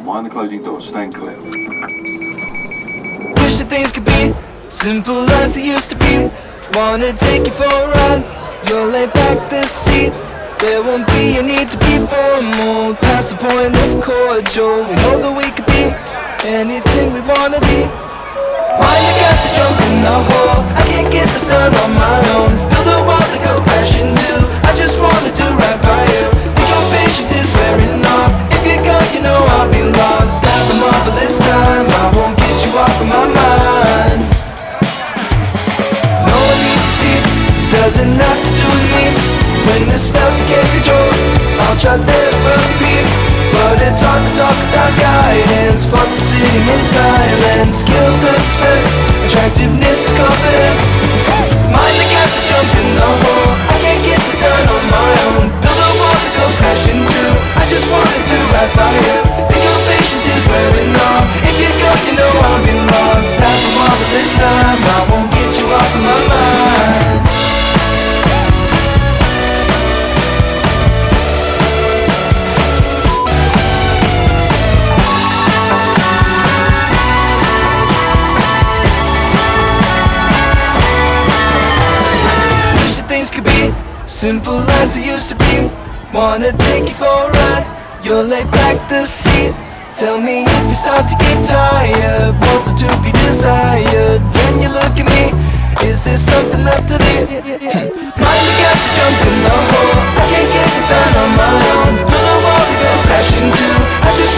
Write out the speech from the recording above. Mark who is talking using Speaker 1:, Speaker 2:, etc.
Speaker 1: Mind the closing doors. Stand clear.
Speaker 2: Wish that things could be simple as it used to be. Wanna take you for a ride. You'll lay back the seat. There won't be a need to be formal. Past the point of cordial. We know that we could be anything we wanna be. Mind the gap to jump in the hole. I can't get this done on my own. Build a wall to go crashing to. I just wanna do right by you. Think your patience is wearing off. If you go, you know I'll be lost. Have a marvelous time. I won't get you off of my mind. No one needs to see. Doesn't have to do with me. When the spells get control, I'll try never repeat. But it's hard to talk without guidance. Fuck the sitting in silence. Skill versus strength. Attractiveness is confidence. Mind the gap to jump in the hole. I can't get this done on my own. Build a wall to go crashing to. I just wanna do right by you. Think your patience is wearing off. If you go, you know I'll be lost. Have a marvelous time. I won't get you off of my mind. Things could be simple as it used to be. Wanna take you for a ride. You'll lay back the seat. Tell me if you start to get tired. Wanting to be desired. When you look at me, is there something left to leave? Mind the gap to jump in the hole. I can't get this done on my own. Build a wall to go crashing to. I just